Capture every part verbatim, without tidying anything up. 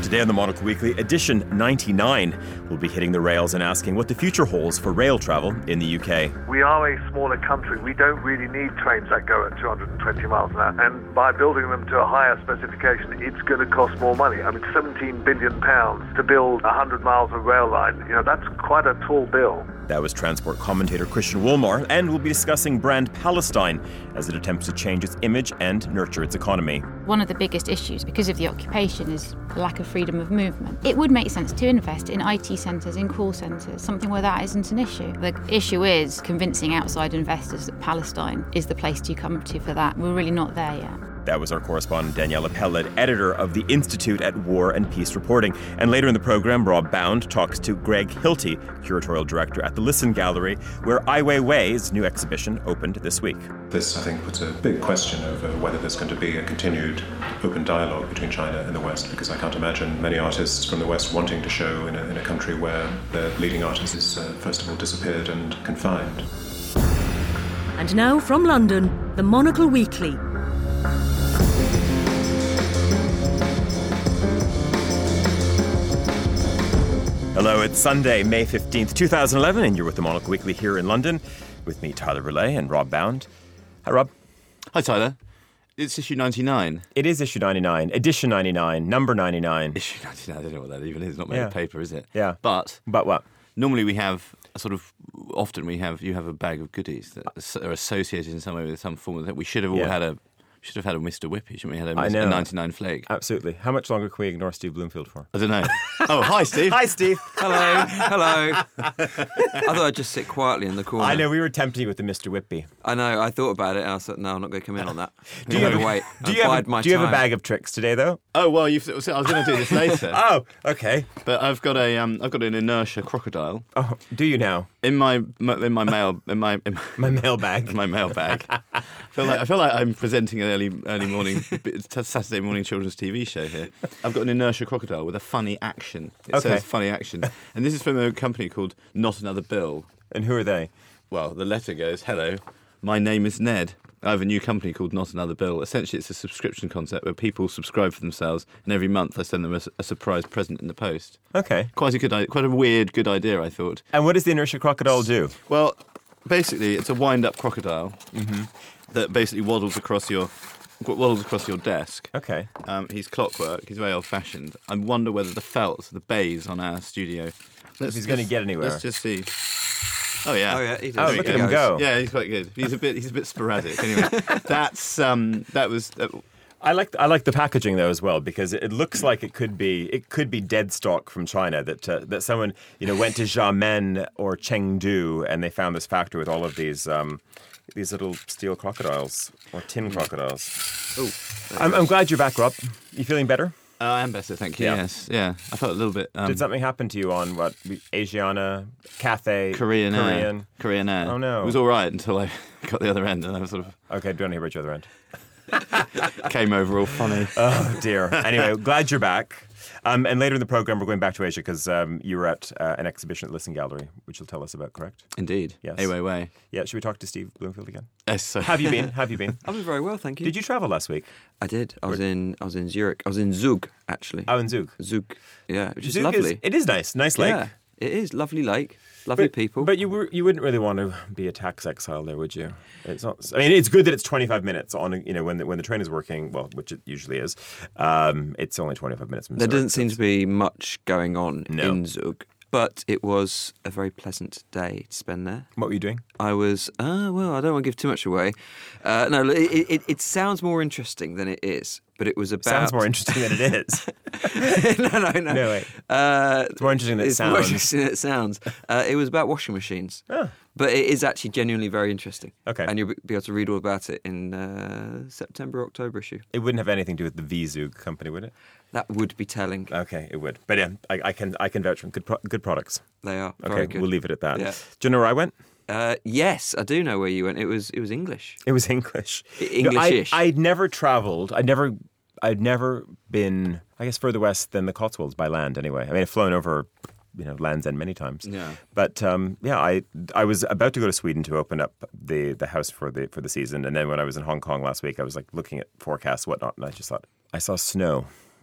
Today on the Monocle Weekly, edition ninety-nine, we'll be hitting the rails and asking what the future holds for rail travel in the U K. We are a smaller country. We don't really need trains that go at two hundred twenty miles an hour. And by building them to a higher specification, it's going to cost more money. I mean, seventeen billion pounds to build one hundred miles of rail line. You know, that's quite a tall bill. That was transport commentator Christian Woolmar, and we'll be discussing brand Palestine as it attempts to change its image and nurture its economy. One of the biggest issues, because of the occupation, is the lack of freedom of movement. It would make sense to invest in I T centres, in call centres, something where that isn't an issue. The issue is convincing outside investors that Palestine is the place to come to for that. We're really not there yet. That was our correspondent Daniela Peled, editor of the Institute at War and Peace Reporting. And later in the programme, Rob Bound talks to Greg Hilty, curatorial director at the Listen Gallery, where Ai Weiwei's new exhibition opened this week. This, I think, puts a big question over whether there's going to be a continued open dialogue between China and the West, because I can't imagine many artists from the West wanting to show in a, in a country where their leading artist is, uh, first of all, disappeared and confined. And now from London, the Monocle Weekly. Hello, it's Sunday, May fifteenth, twenty eleven, and you're with the Monocle Weekly here in London with me, Tyler Brulé, and Rob Bound. Hi, Rob. Hi, Tyler. It's issue ninety-nine. It is issue ninety-nine, edition ninety-nine, number ninety-nine. Issue ninety-nine, I don't know what that even is. It's not made Yeah. of paper, is it? Yeah. But But what? normally we have a sort of, often we have, you have a bag of goodies that are associated in some way with some form of that. We should have all Yeah. had a, should have had a Mister Whippy, shouldn't we? Had a, I know. a ninety-nine flake. Absolutely. How much longer can we ignore Steve Bloomfield for? I don't know. Oh, hi, Steve. Hi, Steve. Hello, hello. I thought I'd just sit quietly in the corner. I know, we were tempting you with the Mister Whippy. I know, I thought about it and I said, no, I'm not going to come in on that. Do you, I'm have, gonna wait. do, I'll you have, bide a, my do you have a time. bag of tricks today, though? Oh, well, you've, I was going to do this later. Oh, okay. But I've got a, um, I've got an inertia crocodile Oh, do you now? in my, in my mail, in my, in My mailbag. in my mailbag. I feel like I feel like I'm presenting an early early morning Saturday morning children's T V show here. I've got an inertia crocodile with a funny action. It Okay. says funny action, and this is from a company called Not Another Bill. And who are they? Well, the letter goes, "Hello, my name is Ned. I have a new company called Not Another Bill. Essentially, it's a subscription concept where people subscribe for themselves, and every month I send them a, a surprise present in the post. Okay. Quite a good, i- quite a weird, good idea, I thought. And what does the inertia crocodile do? Well, basically, it's a wind-up crocodile that basically waddles across your waddles across your desk. Okay. Um, he's clockwork. He's very old-fashioned. I wonder whether the felts, the bays on our studio. Let's he's gonna just- get anywhere. Let's just see. Oh yeah. Oh, yeah, he does. Oh, There look he at him go. Yeah, he's quite good. He's a bit. He's a bit sporadic. Anyway, that's um. That was. Uh, I like I like the packaging though as well, because it looks like it could be it could be dead stock from China that uh, that someone you know went to Xiamen or Chengdu and they found this factory with all of these um, these little steel crocodiles or tin crocodiles. oh, I'm, I'm glad you're back, Rob. You feeling better? uh, I am better, thank you. Yeah. Yes, yeah. I felt a little bit. Um, Did something happen to you on what Asiana, Cathay, Korean Air. Korean? Korean Air. Oh, no. It was all right until I got the other end, and I was sort of Okay, do you want to hear about your other end? came over all funny. Oh dear. Anyway, glad you're back. Um, and later in the program, we're going back to Asia because um, you were at uh, an exhibition at Listen Gallery, which you'll tell us about, correct? Indeed. Yes. Ai Weiwei. Yeah. Should we talk to Steve Bloomfield again? Yes. So. Have you been? Have you been? I was very well, thank you. Did you travel last week? I did. I was in I was in Zurich. I was in Zug, actually. Oh, in Zug. Zug, yeah, which is Zug lovely. it is nice. Nice lake. Yeah, it is. Lovely lake. Lovely But, people. but you were you wouldn't really want to be a tax exile there, would you? It's not. I mean, it's good that it's twenty-five minutes on. You know, when the, when the train is working, well, which it usually is. Um, it's only twenty-five minutes. From there Zurich, doesn't so seem it's- to be much going on No. in Zug. But it was a very pleasant day to spend there. What were you doing? I was, uh, well, I don't want to give too much away. Uh, no, it, it, it sounds more interesting than it is, but it was about... Sounds more interesting than it is. no, no, no. No, wait. Uh, It's more interesting than it it's more sounds. interesting than it sounds. Uh, it was about washing machines. Oh. But it is actually genuinely very interesting. Okay. And you'll be able to read all about it in uh, September, October issue. It wouldn't have anything to do with the V-Zug company, would it? That would be telling. Okay, it would. But yeah, I, I can I can vouch for good pro- good products. They are Okay, very good. we'll leave it at that. Yeah. Do you know where I went? Uh, yes, I do know where you went. It was it was English. It was English. I- English-ish. I, I'd never travelled. I'd never. I'd never been. I guess further west than the Cotswolds by land. Anyway, I mean, I've flown over, you know, Land's End many times. Yeah. But um, yeah, I I was about to go to Sweden to open up the the house for the for the season, and then when I was in Hong Kong last week, I was like looking at forecasts, whatnot, and I just thought I saw snow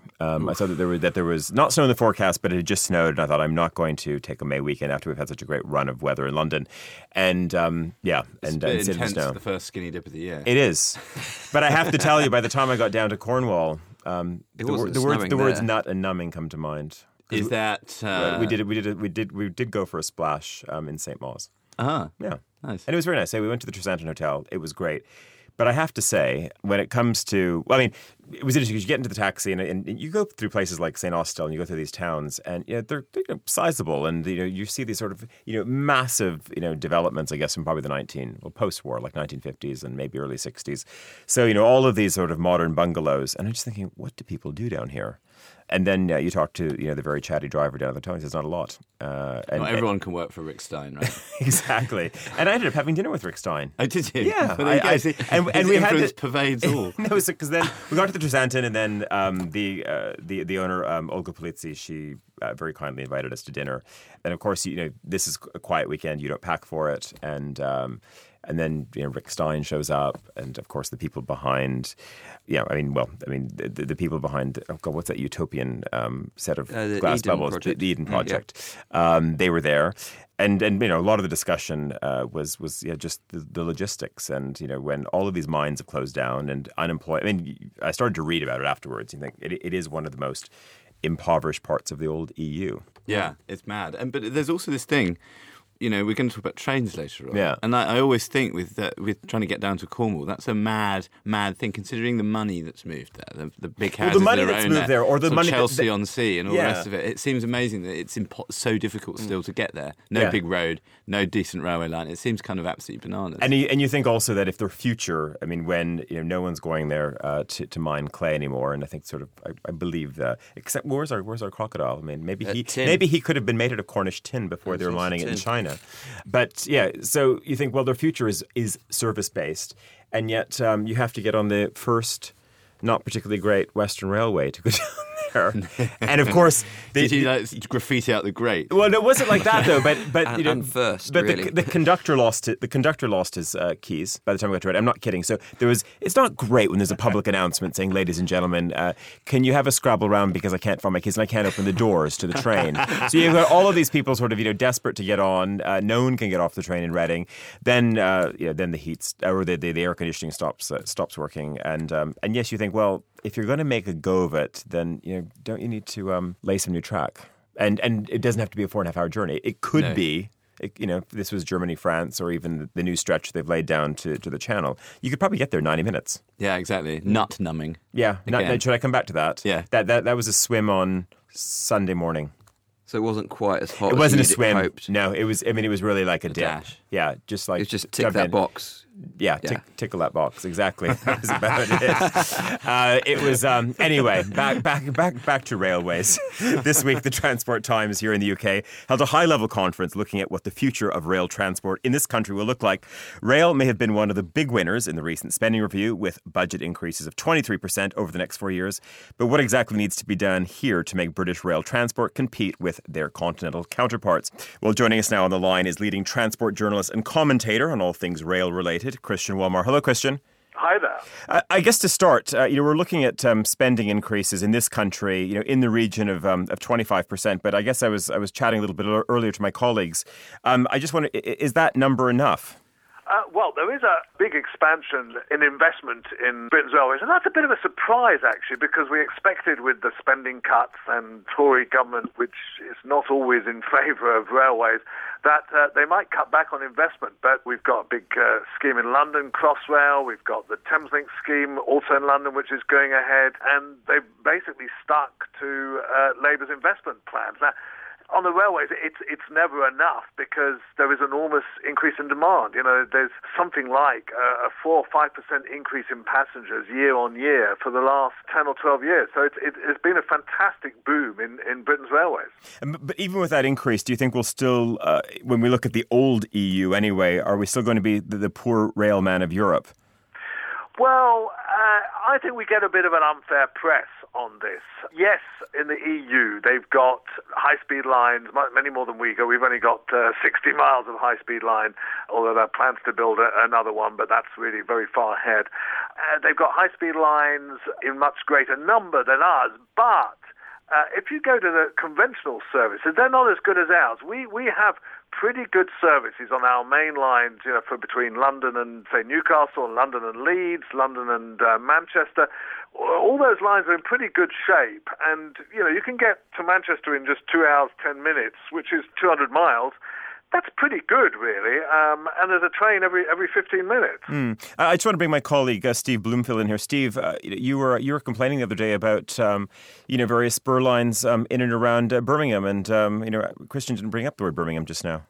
Um, I saw that there was that there was not snow in the forecast, but it had just snowed, and I thought I'm not going to take a May weekend after we've had such a great run of weather in London. And um, yeah, It's and, a bit and sit in the intense, snow. the first skinny dip of the year. It is, but I have to tell you, by the time I got down to Cornwall, um, It the, wasn't the words snowing the words there. nut and numbing come to mind. Is that... Uh, we did we did we did we did go for a splash um, in Saint Mawes. Uh-huh. Yeah, Nice. and it was very nice. So we went to the Tresanton Hotel. It was great. But I have to say, when it comes to, well, I mean, it was interesting because you get into the taxi and, and you go through places like Saint Austell and you go through these towns and you know, they're, they're you know, sizable and you know you see these sort of you know massive you know developments, I guess, from probably the nineteen well post-war like nineteen fifties and maybe early sixties. So you know all of these sort of modern bungalows, and I'm just thinking, what do people do down here? And then uh, you talk to you know the very chatty driver down at the town. He says not a lot. Uh, and, Not everyone can work for Rick Stein, right? exactly. And I ended up having dinner with Rick Stein. Oh, did you? Yeah, Well, there you I- go. I- See, and- and his we had influence the- pervades all. No, because then we got to the Tresanton, and then um, the, uh, the the owner um, Olga Polizzi, she uh, very kindly invited us to dinner. And of course, you know, this is a quiet weekend; you don't pack for it, and um, and then you know Rick Stein shows up, and of course the people behind. Yeah, I mean, well, I mean, the, the people behind. Oh God, what's that utopian um, set of Uh, the glass Eden bubbles? Project. The Eden Mm, Project. Um, they were there. And and you know a lot of the discussion uh, was was yeah, just the, the logistics and you know when all of these mines have closed down and unemployed. I mean, I started to read about it afterwards. You think it, it is one of the most impoverished parts of the old E U. Yeah, it's mad. And but there's also this thing, you know, we're going to talk about trains later on. Yeah. And I, I always think with uh, with trying to get down to Cornwall, that's a mad, mad thing considering the money that's moved there, the, the big Well, the houses money that are that's owned moved there, or the sort of money that- Chelsea that- on Sea and all Yeah. the rest of it. It seems amazing that it's impo- so difficult still to get there. No Yeah. big road, no decent railway line. It seems kind of absolutely bananas. And you, and you think also that if the future, I mean, when you know no one's going there uh, to, to mine clay anymore, and I think sort of, I, I believe that. Except where's our where's our crocodile? I mean, maybe Uh, he tin. maybe he could have been made out of Cornish tin before they were It's also mining it in tin. China. But yeah, so you think, well, their future is is service based, and yet um, you have to get on the first, not particularly great Western Railway to go down there, and of course, the, Did you like graffiti out the grate? well, no, it wasn't like that though. But but And- you know, and first, but really. the, the conductor lost it. The conductor lost his uh, keys by the time we got to it. I'm not kidding. So there was. It's not great when there's a public announcement saying, "Ladies and gentlemen, uh, can you have a scrabble round because I can't find my keys and I can't open the doors to the train." So you've got all of these people sort of you know desperate to get on. Uh, no one can get off the train in Reading. Then uh, you know, then the heat or the, the, the air conditioning stops uh, stops working. And um, and yes, you think, well, if you're going to make a go of it, then you know, don't you need to um, lay some new track? And and it doesn't have to be a four and a half hour journey. It could No. be, it, you know, if this was Germany, France, or even the new stretch they've laid down to, to the Channel. You could probably get there in ninety minutes. Yeah, exactly. Nut numbing. Yeah. Not, Again. should I come back to that? Yeah. That that that was a swim on Sunday morning. So it wasn't quite as hot It as wasn't a you'd swim. hoped. No, it was. I mean, it was really like a, dip. dash. Yeah, just like It was just tick jump that in. box. Yeah, Yeah. tick, tickle that box. Exactly. That was about it. Uh, it was um, anyway. Back, back, back, back to railways. This week, the Transport Times here in the U K held a high-level conference looking at what the future of rail transport in this country will look like. Rail may have been one of the big winners in the recent spending review, with budget increases of twenty-three percent over the next four years. But what exactly needs to be done here to make British rail transport compete with their continental counterparts? Well, joining us now on the line is leading transport journalist and commentator on all things rail-related, Christian Walmar. Hello, Christian. Hi there. Uh, I guess to start, uh, you know, we're looking at um, spending increases in this country, you know, in the region of um, of twenty-five percent. But I guess I was I was chatting a little bit earlier to my colleagues. Um, I just wonder, i- is that number enough? Uh, well, there is a big expansion in investment in Britain's railways, and that's a bit of a surprise, actually, because we expected with the spending cuts and Tory government, which is not always in favour of railways, that uh, they might cut back on investment. But we've got a big uh, scheme in London, Crossrail, we've got the Thameslink scheme also in London, which is going ahead, and they've basically stuck to uh, Labour's investment plans. Now, on the railways, it's it's never enough because there is enormous increase in demand. You know, there's something like a, a four or five percent increase in passengers year on year for the last ten or twelve years. So it's it, it's been a fantastic boom in, in Britain's railways. Um, But even with that increase, do you think we'll still, uh, when we look at the old E U anyway, are we still going to be the, the poor railman of Europe? Well, uh, I think we get a bit of an unfair press on this. Yes, in the E U, they've got high-speed lines, many more than we go. We've only got uh, sixty miles of high-speed line, although there are plans to build a, another one, but that's really very far ahead. Uh, they've got high-speed lines in much greater number than ours, but uh, if you go to the conventional services, they're not as good as ours. We we have pretty good services on our main lines, you know, for between London and, say, Newcastle, and London and Leeds, London and uh, Manchester. All those lines are in pretty good shape, and, you know, you can get to Manchester in just two hours, ten minutes, which is two hundred miles. That's pretty good, really. Um, and there's a train every every fifteen minutes. Mm. I just want to bring my colleague uh, Steve Bloomfield in here. Steve, uh, you were you were complaining the other day about um, you know various spur lines um, in and around uh, Birmingham, and um, you know Christian didn't bring up the word Birmingham just now.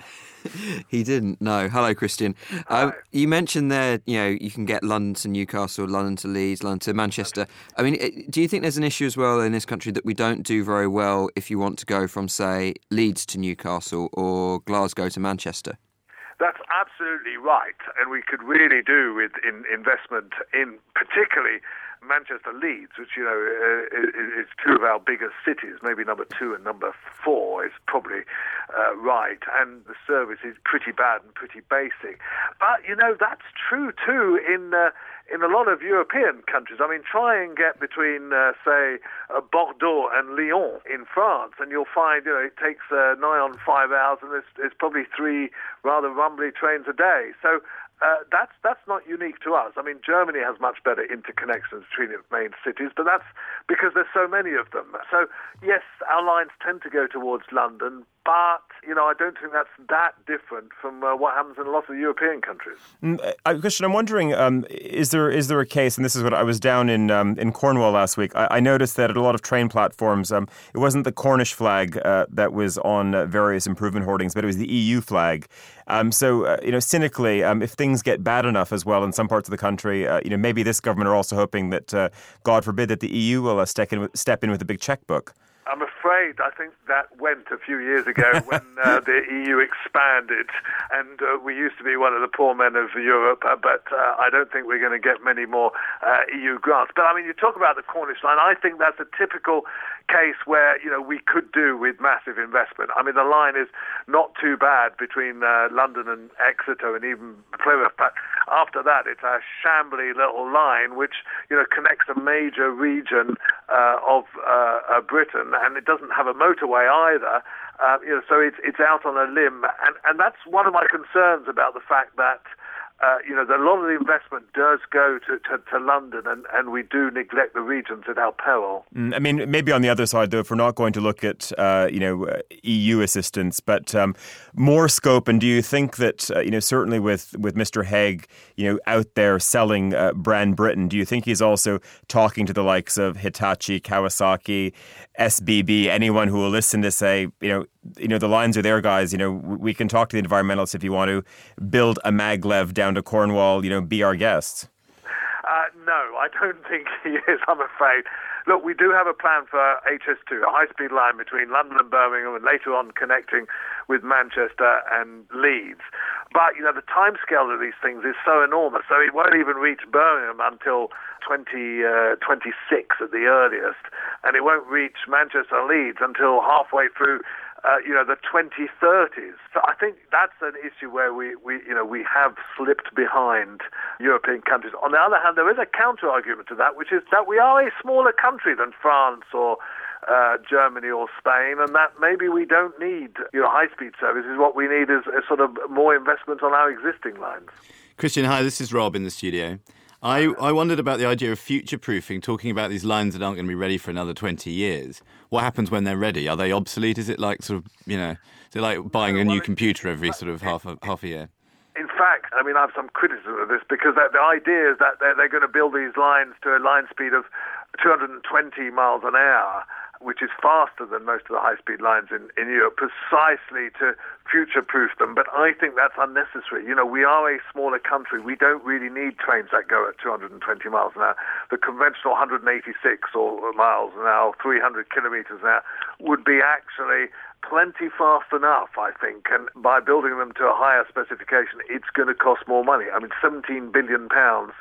He didn't. No. Hello, Christian. Uh, you mentioned there, you know, you can get London to Newcastle, London to Leeds, London to Manchester. I mean, do you think there's an issue as well in this country that we don't do very well if you want to go from, say, Leeds to Newcastle or Glasgow to Manchester? That's absolutely right, and we could really do with in investment in particularly Manchester, Leeds, which, you know, uh, is two of our biggest cities. Maybe number two and number four is probably uh, right, and the service is pretty bad and pretty basic. But, you know, that's true too in uh, in a lot of European countries. I mean, try and get between, uh, say, uh, Bordeaux and Lyon in France, and you'll find, you know, it takes uh, nigh on five hours, and there's, there's probably three rather rumbly trains a day. So uh, that's that's not unique to us. I mean, Germany has much better interconnections between its main cities, but that's because there's so many of them. So, yes, our lines tend to go towards London, but, you know, I don't think that's that different from uh, what happens in a lot of European countries. Uh, Christian, I'm wondering, um, is there is there a case, and this is what I was down in um, in Cornwall last week, I, I noticed that at a lot of train platforms, um, it wasn't the Cornish flag uh, that was on uh, various improvement hoardings, but it was the E U flag. Um, so, uh, you know, cynically, um, if things get bad enough as well in some parts of the country, uh, you know, maybe this government are also hoping that, uh, God forbid, that the E U will uh, step in, with, step in with a big checkbook. I'm afraid I think that went a few years ago when uh, the E U expanded, and uh, we used to be one of the poor men of Europe, uh, but uh, I don't think we're going to get many more uh, E U grants. But, I mean, you talk about the Cornish line, I think that's a typical case where, you know, we could do with massive investment. I mean, the line is not too bad between uh, London and Exeter and even Plymouth, but after that it's a shambly little line which, you know, connects a major region uh, of uh, uh, Britain, and it doesn't have a motorway either. Uh, you know, so it's it's out on a limb, and and that's one of my concerns about the fact that uh, you know that a lot of the investment does go to, to, to London, and, and we do neglect the regions at our peril. Mm, I mean, maybe on the other side, though, if we're not going to look at uh, you know uh, E U assistance, but um, more scope. And do you think that uh, you know certainly with with Mister Hague, you know, out there selling uh, brand Britain, do you think he's also talking to the likes of Hitachi, Kawasaki, S B B, anyone who will listen to say, you know, you know, the lines are there, guys. You know, we can talk to the environmentalists if you want to build a maglev down to Cornwall. You know, be our guests. Uh, no, I don't think he is, I'm afraid. Look, we do have a plan for H S two, a high-speed line between London and Birmingham, and later on connecting with Manchester and Leeds. But, you know, the timescale of these things is so enormous, so it won't even reach Birmingham until twenty twenty-six at the earliest, and it won't reach Manchester and Leeds until halfway through Uh, you know, the twenty thirties. So I think that's an issue where we, we, you know, we have slipped behind European countries. On the other hand, there is a counter-argument to that, which is that we are a smaller country than France or uh, Germany or Spain, and that maybe we don't need, you know, high-speed services. What we need is a sort of more investment on our existing lines. Christian, hi, this is Rob in the studio. I, I wondered about the idea of future-proofing, talking about these lines that aren't going to be ready for another twenty years. What happens when they're ready? Are they obsolete? Is it like sort of, you know, is it like buying a new computer every sort of half a, half a year? In fact, I mean, I have some criticism of this because that, the idea is that they're, they're going to build these lines to a line speed of two hundred twenty miles an hour, which is faster than most of the high-speed lines in, in Europe, precisely to future-proof them. But I think that's unnecessary. You know, we are a smaller country. We don't really need trains that go at two hundred twenty miles an hour. The conventional one hundred eighty-six or miles an hour, three hundred kilometres an hour, would be actually plenty fast enough, I think. And by building them to a higher specification, it's going to cost more money. I mean, seventeen billion pounds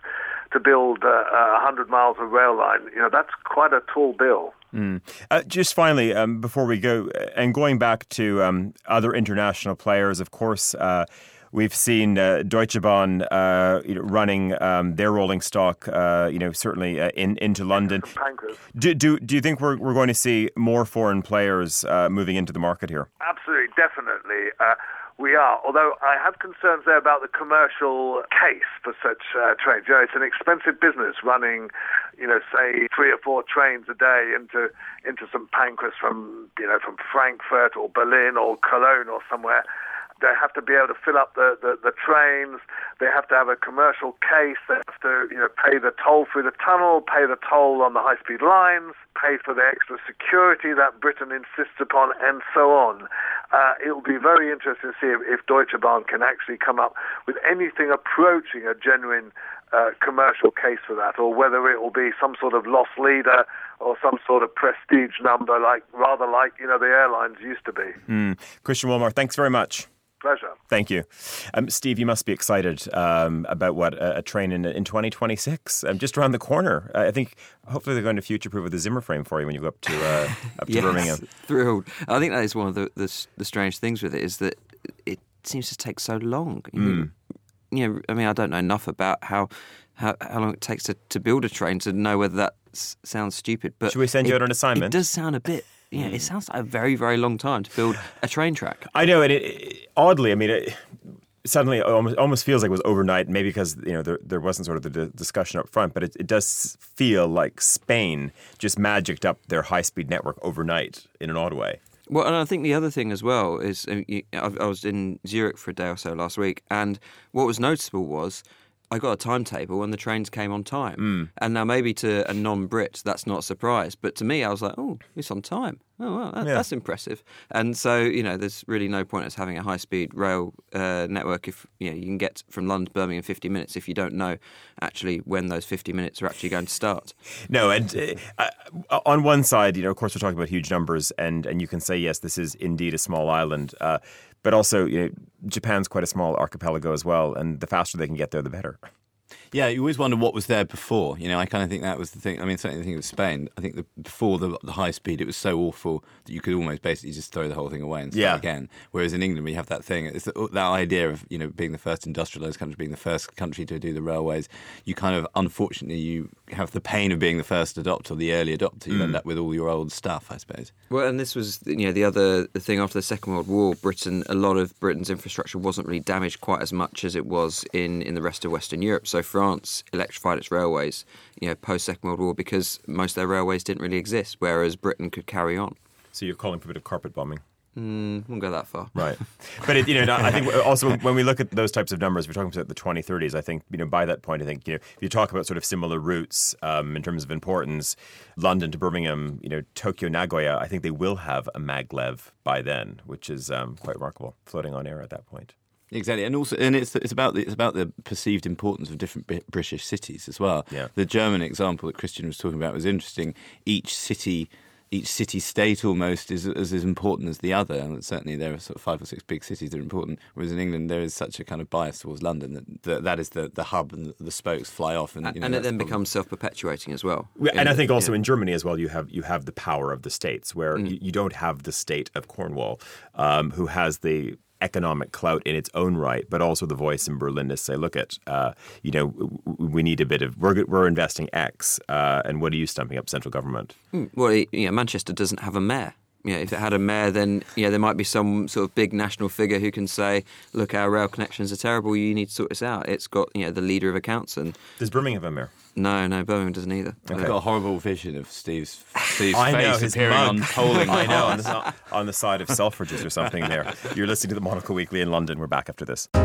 to build uh, one hundred miles of rail line. You know, that's quite a tall bill. Mm. Uh, just finally, um, before we go, and going back to um, other international players, of course, uh, we've seen uh, Deutsche Bahn uh, you know, running um, their rolling stock, uh, you know, certainly uh, in, into London. Do, do do you think we're we're going to see more foreign players uh, moving into the market here? Absolutely, definitely. Uh, We are, although I have concerns there about the commercial case for such uh, trains. You know, it's an expensive business running, you know, say three or four trains a day into into Saint Pancras from, you know, from Frankfurt or Berlin or Cologne or somewhere. They have to be able to fill up the, the, the trains. They have to have a commercial case. They have to, you know, pay the toll through the tunnel, pay the toll on the high-speed lines, pay for the extra security that Britain insists upon, and so on. Uh, it will be very interesting to see if, if Deutsche Bahn can actually come up with anything approaching a genuine uh, commercial case for that, or whether it will be some sort of loss leader or some sort of prestige number, like rather like, you know, the airlines used to be. Mm. Christian Wolmar, thanks very much. Pleasure. Thank you. Um, Steve, you must be excited um, about what a, a train in, in twenty twenty-six, um, just around the corner. Uh, I think hopefully they're going to future-proof with a Zimmer frame for you when you go up to uh, up to yes, Birmingham. Thrilled. I think that is one of the, the the strange things with it, is that it seems to take so long. You, Mm. you know, I mean, I don't know enough about how how, how long it takes to, to build a train to know whether that s- sounds stupid. But should we send it, you out on assignment? It does sound a bit. Yeah, it sounds like a very, very long time to build a train track. I know, and it, it, oddly, I mean, it, suddenly it almost, almost feels like it was overnight, maybe because, you know, there, there wasn't sort of the d- discussion up front, but it, it does feel like Spain just magicked up their high-speed network overnight in an odd way. Well, and I think the other thing as well is, uh, you, I, I was in Zurich for a day or so last week, and what was noticeable was I got a timetable and the trains came on time. Mm. And now maybe to a non-Brit, that's not a surprise. But to me, I was like, oh, it's on time. Oh, well, that, Yeah. that's impressive. And so, you know, there's really no point in us having a high-speed rail uh, network if, you know, you can get from London to Birmingham in fifty minutes if you don't know actually when those fifty minutes are actually going to start. No, and uh, uh, on one side, you know, of course, we're talking about huge numbers, and, and you can say, yes, this is indeed a small island. Uh, but also, you know, Japan's quite a small archipelago as well, and the faster they can get there, the better. Yeah, you always wonder what was there before. You know, I kind of think that was the thing. I mean, certainly the thing with Spain, I think that before the, the high speed, it was so awful that you could almost basically just throw the whole thing away and start Yeah. again. Whereas in England, we have that thing, it's the, that idea of, you know, being the first industrialised country, being the first country to do the railways. You kind of, unfortunately, you have the pain of being the first adopter, or the early adopter. You Mm. end up with all your old stuff, I suppose. Well, and this was, you know, the other the thing after the Second World War. Britain, a lot of Britain's infrastructure wasn't really damaged quite as much as it was in, in the rest of Western Europe. So France electrified its railways, you know, post Second World War, because most of their railways didn't really exist, whereas Britain could carry on. So you're calling for a bit of carpet bombing. Mm, won't go that far. Right. But, it, you know, I think also when we look at those types of numbers, we're talking about the twenty thirties, I think, you know, by that point, I think, you know, if you talk about sort of similar routes um, in terms of importance, London to Birmingham, you know, Tokyo, Nagoya, I think they will have a maglev by then, which is um, quite remarkable, floating on air at that point. Exactly, and also, and it's it's about the it's about the perceived importance of different Bi- British cities as well. Yeah. The German example that Christian was talking about was interesting. Each city, each city-state almost is, is as important as the other, and certainly there are sort of five or six big cities that are important. Whereas in England, there is such a kind of bias towards London that that, that is the, the hub, and the, the spokes fly off, and, you know, and it that's then probably- becomes self-perpetuating as well. And In- I think also yeah. in Germany as well, you have you have the power of the states, where Mm. you, you don't have the state of Cornwall, um, who has the economic clout in its own right, but also the voice in Berlin to say, look, at uh, you know, w- we need a bit of we're we're investing X, uh, and what are you stumping up central government? Mm, Well, it- you know, Manchester doesn't have a mayor. You know, if it had a mayor, then you know, there might be some sort of big national figure who can say, look, our rail connections are terrible, you need to sort this out. It's got, you know, the leader of accounts, and Does Birmingham have a mayor? no, no, Birmingham doesn't either. I've got a horrible vision of Steve's Steve's I know, face his appearing mug. on polling. I know, on the, on the side of Selfridges or something there. You're listening to the Monocle Weekly in London. We're back after this.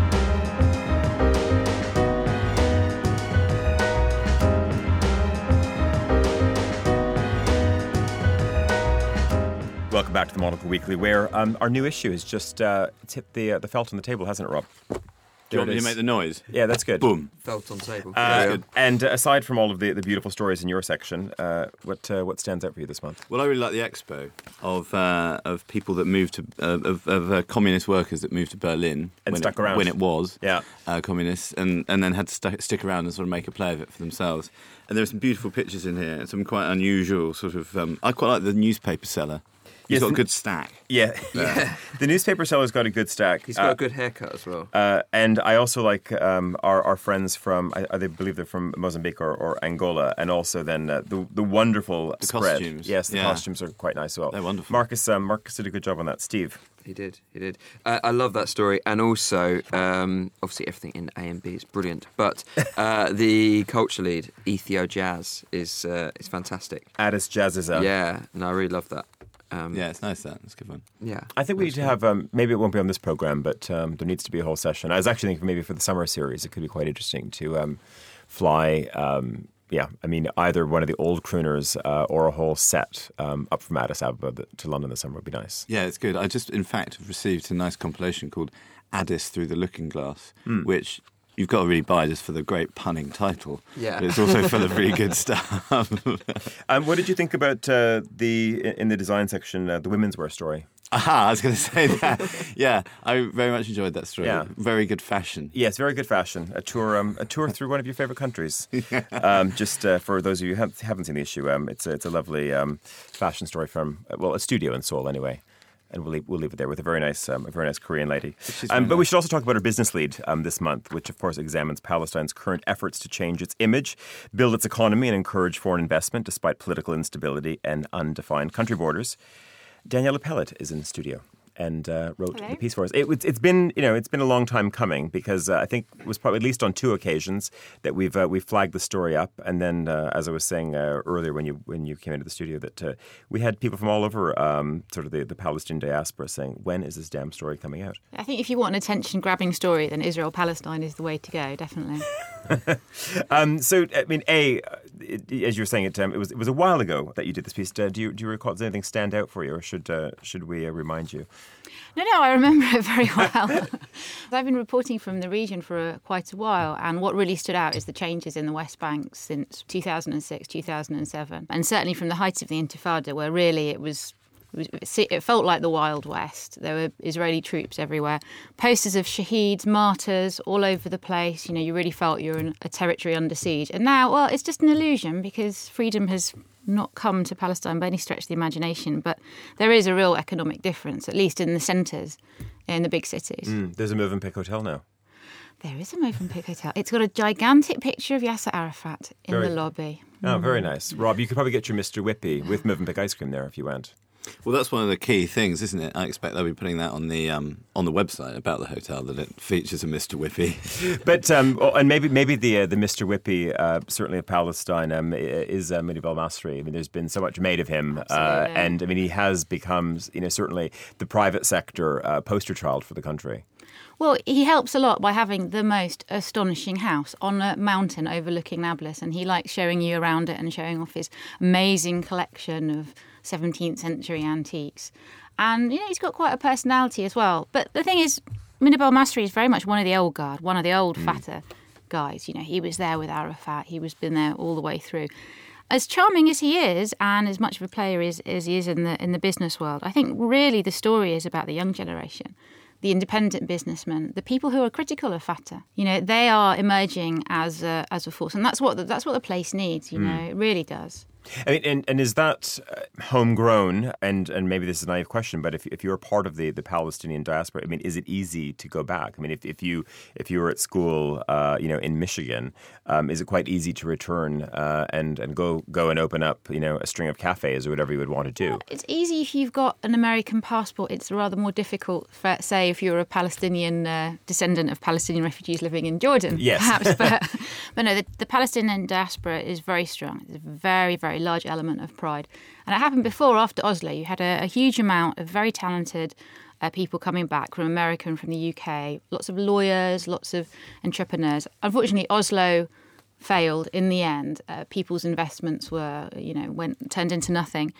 Welcome back to the Monocle Weekly, where um, our new issue has just uh, it's hit the uh, the felt on the table, hasn't it, Rob? Do you There want me it to is. make the noise? Yeah, that's good. Boom. Felt on table. Uh, and aside from all of the, the beautiful stories in your section, uh, what uh, what stands out for you this month? Well, I really like the expo of uh, of people that moved to uh, of, of uh, communist workers that moved to Berlin And when stuck it, around. when it was Yeah. uh, communists, and, and then had to st- stick around and sort of make a play of it for themselves. And there are some beautiful pictures in here, and some quite unusual sort of. Um, I quite like the newspaper seller. He's Yes, got a and- good stack. Yeah, yeah. The newspaper seller's got a good stack. He's got Uh, a good haircut as well. Uh, and I also like um, our, our friends from, I, I believe they're from Mozambique or, or Angola, and also then uh, the the wonderful The spread. costumes. Yes, the Yeah. costumes are quite nice as well. They're wonderful. Marcus, um, Marcus did a good job on that. Steve. He did, he did. Uh, I love that story, and also, um, obviously, everything in A and B is brilliant. But uh, the culture lead, Ethio Jazz, is uh, is fantastic. Addis Jazziza. Yeah, and I really love that. Um, Yeah, it's nice that. It's a good one. yeah. I think we need to have, um, maybe it won't be on this program, but um, there needs to be a whole session. I was actually thinking maybe for the summer series, it could be quite interesting to um, fly, um, yeah, I mean, either one of the old crooners uh, or a whole set um, up from Addis Ababa to London this summer would be nice. Yeah, it's good. I just, in fact, received a nice compilation called Addis Through the Looking Glass, Hmm. which you've got to really buy just for the great punning title. Yeah. But it's also full of really good stuff. Um, what did you think about uh, the, in the design section, uh, the women's wear story? Aha, I was going to say that. Yeah, I very much enjoyed that story. Yeah. Very good fashion. Yes, very good fashion. A tour, um, a tour through one of your favourite countries. Um, just uh, for those of you who haven't, haven't seen the issue, um, it's a, it's a lovely um, fashion story from uh, well, a studio in Seoul anyway. And we'll leave, we'll leave it there with a very nice, um, a very nice Korean lady. Um, but we should also talk about our business lead um, this month, which of course examines Palestine's current efforts to change its image, build its economy, and encourage foreign investment despite political instability and undefined country borders. Daniela Pellet is in the studio and uh, wrote Hello. the piece for us. It, it's been, you know, it's been a long time coming because uh, I think it was probably at least on two occasions that we've uh, we've flagged the story up, and then uh, as I was saying uh, earlier when you when you came into the studio that uh, we had people from all over um, sort of the, the Palestinian diaspora saying, when is this damn story coming out? I think if you want an attention-grabbing story, then Israel-Palestine is the way to go, definitely. Um, so I mean, a uh, it, as you were saying, it um, it was it was a while ago that you did this piece. Uh, do you do you recall? Does anything stand out for you, or should uh, should we uh, remind you? No, no, I remember it very well. I've been reporting from the region for uh, quite a while, and what really stood out is the changes in the West Bank since two thousand six, two thousand seven, and certainly from the height of the Intifada, where really it was it felt like the Wild West. There were Israeli troops everywhere, posters of shaheeds, martyrs all over the place. You know, you really felt you're in a territory under siege. And now, well, it's just an illusion because freedom has not come to Palestine by any stretch of the imagination. But there is a real economic difference, at least in the centres, in the big cities. Mm, there's a Movenpick hotel now. There is a Movenpick hotel. It's got a gigantic picture of Yasser Arafat in Very- the lobby. Oh, very nice. Rob, you could probably get your Mister Whippy with Movenpick ice cream there if you went. Well, that's one of the key things, isn't it? I expect they'll be putting that on the um, on the website about the hotel, that it features a Mister Whippy. But um, oh, and maybe maybe the uh, the Mister Whippy, uh, certainly of Palestine, um, i- is uh, Munib al-Masri. I mean, there's been so much made of him, uh, Absolutely. and I mean, he has become, you know, certainly the private sector uh, poster child for the country. Well, he helps a lot by having the most astonishing house on a mountain overlooking Nablus, and he likes showing you around it and showing off his amazing collection of seventeenth century antiques. And, you know, he's got quite a personality as well. But the thing is, Munib al-Masri is very much one of the old guard, one of the old fatter guys. You know, he was there with Arafat. He was been there all the way through. As charming as he is, and as much of a player as, as he is in the in the business world, I think really the story is about the young generation, the independent businessmen, the people who are critical of Fatah. You know, they are emerging as a, as a force, and that's what the, that's what the place needs. You know, it really does. I mean, and, and is that uh, homegrown? And, and maybe this is a naive question, but if if you're part of the, the Palestinian diaspora, I mean, is it easy to go back? I mean, if, if you if you were at school, uh, you know, in Michigan, um, is it quite easy to return uh, and and go go and open up, you know, a string of cafes or whatever you would want to do? It's easy if you've got an American passport. It's rather more difficult, for, say, if you're a Palestinian uh, descendant of Palestinian refugees living in Jordan, Yes. perhaps. But, but no, the, the Palestinian diaspora is very strong. It's a very, very large element of pride. And it happened before, after Oslo. You had a, a huge amount of very talented uh, people coming back from America and from the U K, lots of lawyers, lots of entrepreneurs. Unfortunately, Oslo failed in the end. Uh, people's investments were, you know, went turned into nothing.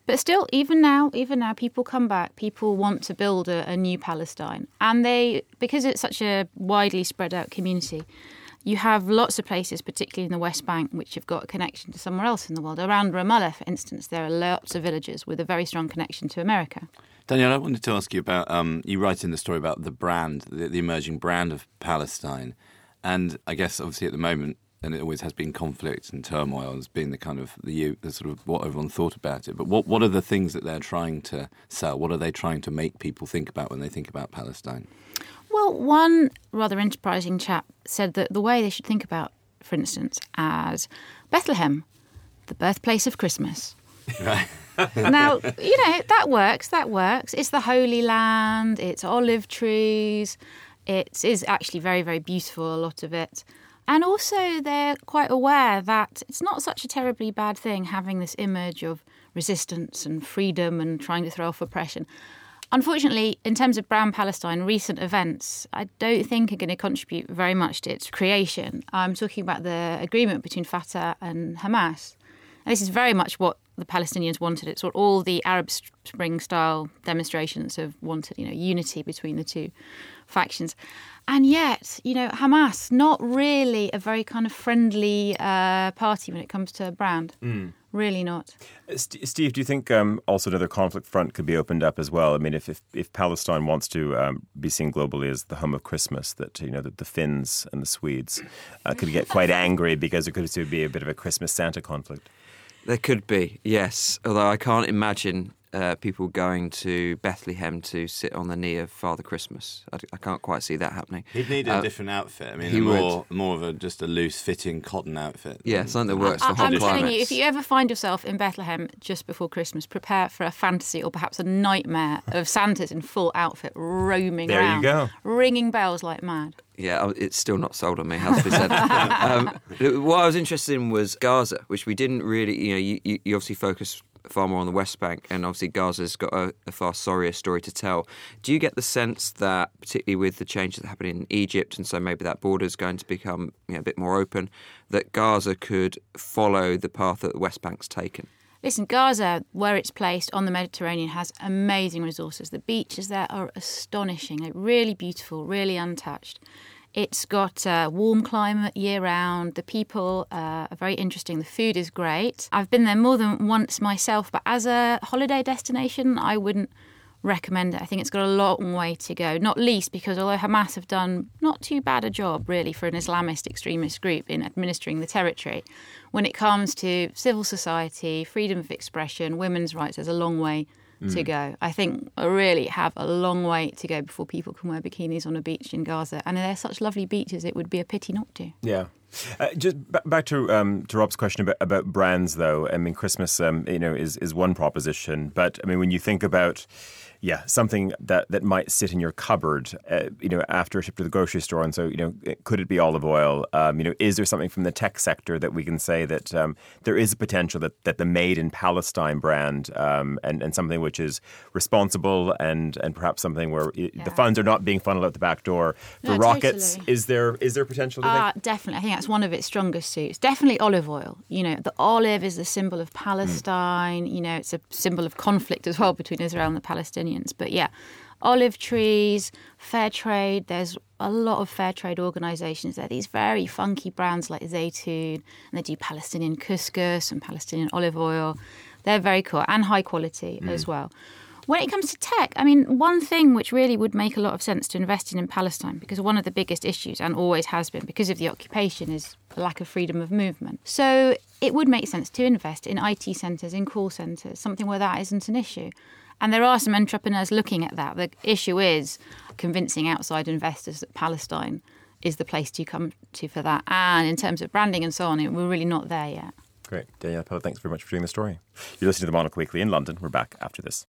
But still, even now, even now, people come back. People want to build a, a new Palestine. And they, because it's such a widely spread out community, you have lots of places, particularly in the West Bank, which have got a connection to somewhere else in the world. Around Ramallah, for instance, there are lots of villages with a very strong connection to America. Danielle, I wanted to ask you about, um, you write in the story about the brand, the, the emerging brand of Palestine. And I guess, obviously, at the moment, and it always has been conflict and turmoil has been the kind of the, the sort of what everyone thought about it. But what what are the things that they're trying to sell? What are they trying to make people think about when they think about Palestine? Well, one rather enterprising chap said that the way they should think about, for instance, as Bethlehem, the birthplace of Christmas. Right. Now, you know, that works, that works. It's the Holy Land, it's olive trees, it is actually very, very beautiful, a lot of it. And also they're quite aware that it's not such a terribly bad thing having this image of resistance and freedom and trying to throw off oppression. Unfortunately, in terms of Brown Palestine, recent events, I don't think are going to contribute very much to its creation. I'm talking about the agreement between Fatah and Hamas. And this is very much what the Palestinians wanted. It's what all the Arab Spring-style demonstrations have wanted, you know, unity between the two factions. And yet, you know, Hamas, not really a very kind of friendly uh, party when it comes to brand. Mm. Really not. St- Steve, do you think um, also another conflict front could be opened up as well? I mean, if if, if Palestine wants to um, be seen globally as the home of Christmas, that, you know, that the Finns and the Swedes uh, could get quite angry because it could be a bit of a Christmas Santa conflict. There could be, yes. Although I can't imagine uh, people going to Bethlehem to sit on the knee of Father Christmas. I, I can't quite see that happening. He'd need a uh, different outfit. I mean, he a more would. more of a just a loose-fitting cotton outfit. Yeah, something that works I, for hot I'm climates. telling you, if you ever find yourself in Bethlehem just before Christmas, prepare for a fantasy or perhaps a nightmare of Santas in full outfit roaming There you around, go. ringing bells like mad. Yeah, it's still not sold on me, has to be said. um, what I was interested in was Gaza, which we didn't really, you know, you, you obviously focus far more on the West Bank, and obviously Gaza's got a, a far sorrier story to tell. Do you get the sense that, particularly with the changes that happened in Egypt, and so maybe that border is going to become, you know, a bit more open, that Gaza could follow the path that the West Bank's taken? Listen, Gaza, where it's placed on the Mediterranean, has amazing resources. The beaches there are astonishing, like really beautiful, really untouched. It's got a warm climate year-round. The people uh, are very interesting. The food is great. I've been there more than once myself, but as a holiday destination, I wouldn't recommend it. I think it's got a long way to go, not least because although Hamas have done not too bad a job, really, for an Islamist extremist group in administering the territory, when it comes to civil society, freedom of expression, women's rights, there's a long way to go. I think I really have a long way to go before people can wear bikinis on a beach in Gaza. And they're such lovely beaches, it would be a pity not to. Yeah. Uh, just b- back to um, to Rob's question about, about brands, though. I mean, Christmas, um, you know, is, is one proposition. But, I mean, when you think about, yeah, something that, that might sit in your cupboard, uh, you know, after a trip to the grocery store. And so, you know, could it be olive oil? Um, you know, is there something from the tech sector that we can say that um, there is a potential that, that the Made in Palestine brand um, and, and something which is responsible and, and perhaps something where yeah. the funds are not being funneled out the back door for no, rockets? Totally. Is there is there potential to uh, think? Definitely. I think that's one of its strongest suits. Definitely olive oil. You know, the olive is the symbol of Palestine. Mm. You know, it's a symbol of conflict as well between Israel and the Palestinians. But yeah, olive trees, fair trade. There's a lot of fair trade organisations. There are these very funky brands like Zaytoon, and they do Palestinian couscous and Palestinian olive oil. They're very cool and high quality mm. as well. When it comes to tech, I mean, one thing which really would make a lot of sense to invest in in Palestine, because one of the biggest issues, and always has been because of the occupation, is the lack of freedom of movement. So it would make sense to invest in I T centres, in call centres, something where that isn't an issue. And there are some entrepreneurs looking at that. The issue is convincing outside investors that Palestine is the place to come to for that. And in terms of branding and so on, we're really not there yet. Great. Danielle Pellett, thanks very much for doing the story. You're listening to the Monarch Weekly in London. We're back after this.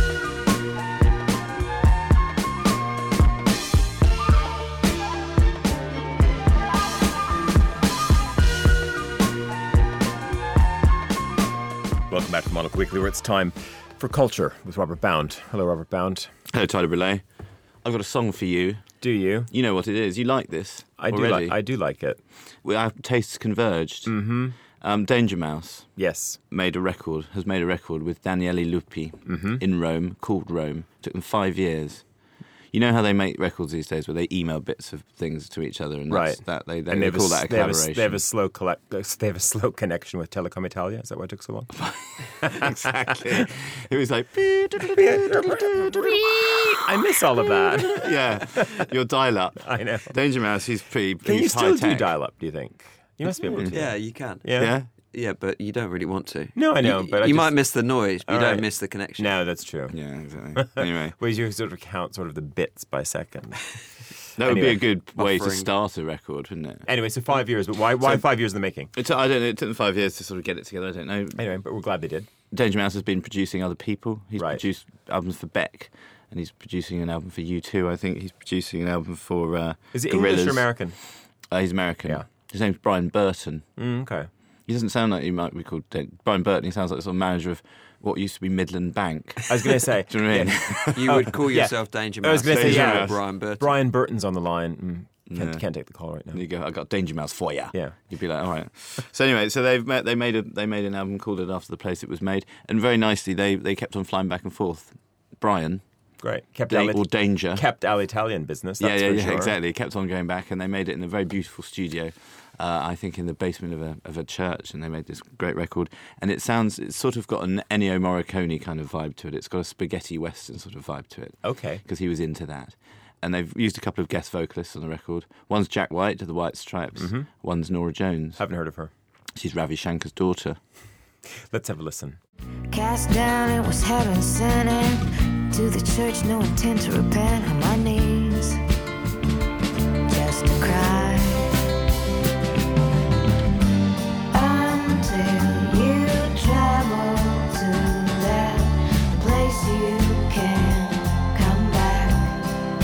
Welcome back to the Monarch Weekly, where it's time for Culture with Robert Bound. Hello, Robert Bound. Hello, Tyler Brulé. I've got a song for you. Do you? You know what it is. You like this I already. do. Li- I do like it. We, our tastes converged. Mm-hmm. Um, Danger Mouse Yes. made a record, has made a record with Daniele Lupi Mm-hmm. in Rome, called Rome. Took them five years. You know how they make records these days, where they email bits of things to each other, and that's, Right. that they, they, And they have call a, that a they have a, collaboration. they have a slow collect, they have a slow connection with Telecom Italia. Is that why it took so long? Exactly. It was like, I miss all of that. yeah, your dial-up. I know. Danger Mouse, he's pretty. Can you he's still do high-tech. dial-up? Do you think you must be able to? Yeah, you can. Yeah. Yeah. Yeah, but you don't really want to. No, I know, You, but I you just- might miss the noise, but you All don't right. miss the connection. No, that's true. Yeah, exactly. Anyway, Whereas you sort of count sort of the bits by second. that would Anyway, be a good way to buffering. start a record, wouldn't it? Anyway, so five years, but why why So- five years in the making? It took, I don't know. It took them five years to sort of get it together. I don't know. Anyway, but we're glad they did. Danger Mouse has been producing other people. He's Right. produced albums for Beck, and he's producing an album for U two. I think he's producing an album for uh, Is it Gorillaz. English or American? Uh, he's American. Yeah. His name's Brian Burton. Mm, okay. He doesn't sound like he might be called Dan- Brian Burton. He sounds like the sort of manager of what used to be Midland Bank. I was going to say. Do you know what I mean? yeah. You would call yeah. yourself Danger Mouse. I was going to say, Danger yeah. Mouse. Brian Burton. Brian Burton's on the line. Mm, can't, Yeah. can't take the call right now. And you go, I got Danger Mouse for you. Yeah. You'd be like, all right. So anyway, so they've met, they made a they made an album, called it after the place it was made, and very nicely they they kept on flying back and forth. Brian, Great. Kept da- Al- or Danger. kept Al Italian business. yeah, That's yeah, for yeah, sure. exactly. Kept on going back, and they made it in a very beautiful studio. Uh, I think in the basement of a of a church, and they made this great record. And it sounds, it's sort of got an Ennio Morricone kind of vibe to it. It's got a spaghetti western sort of vibe to it. Okay. Because he was into that. And they've used a couple of guest vocalists on the record. One's Jack White of the White Stripes. Mm-hmm. One's Nora Jones. Haven't heard of her. She's Ravi Shankar's daughter. Let's have a listen. Cast down, it was heaven sending. To the church, no intent to repent. On my knees, just to cry. Until you travel to that place you can come back.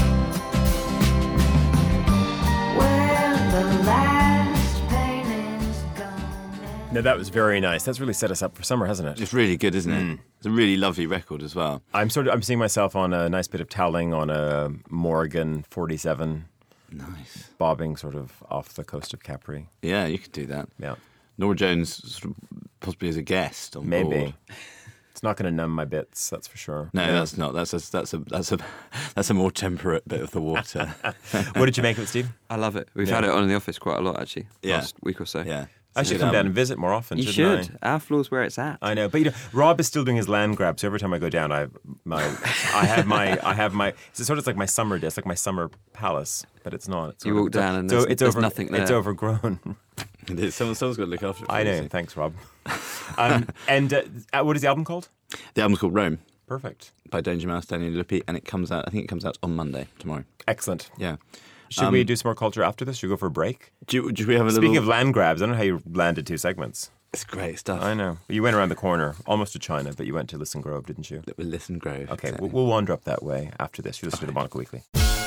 Where the last pain is gone. No, that was very nice. That's really set us up for summer, hasn't it? It's really good, isn't Mm. it? It's a really lovely record as well. I'm sort of I'm seeing myself on a nice bit of toweling on a Morgan forty-seven, Nice. bobbing sort of off the coast of Capri. Yeah, you could do that. Yeah, Nora Jones sort of possibly as a guest on maybe. board. It's not going to numb my bits, that's for sure. No, that's not. That's a, that's a that's a that's a more temperate bit of the water. What did you make of it, Steve? I love it. We've Yeah. had it on in the office quite a lot, actually, Yeah. last week or so. yeah. I should come down and visit more often. You shouldn't should. Our floor's where it's at. I? I know, but you know, Rob is still doing his land grab. So every time I go down, I have my, I have my, I have my. It's sort of like my summer day. It's like my summer palace, but it's not. It's You sort of- walk down and so there's- it's there's over, nothing It's there. overgrown. Someone, someone's got to look after it. for I you, know. see. Thanks, Rob. Um, and uh, uh, what is the album called? The album's called Rome Perfect. by Danger Mouse, Daniel Lupi, and it comes out. I think it comes out on Monday tomorrow. Excellent. Yeah. Should Um, we do some more culture after this? Should we go for a break? Do, you- do we have a Speaking little? of land grabs, I don't know how you landed two segments. It's great stuff. I know. You went around the corner, almost to China, but you went to Listen Grove, didn't you? That will listen, Grove. Okay, exactly. we'll, we'll wander up that way after this. You listen to the Monaco Weekly.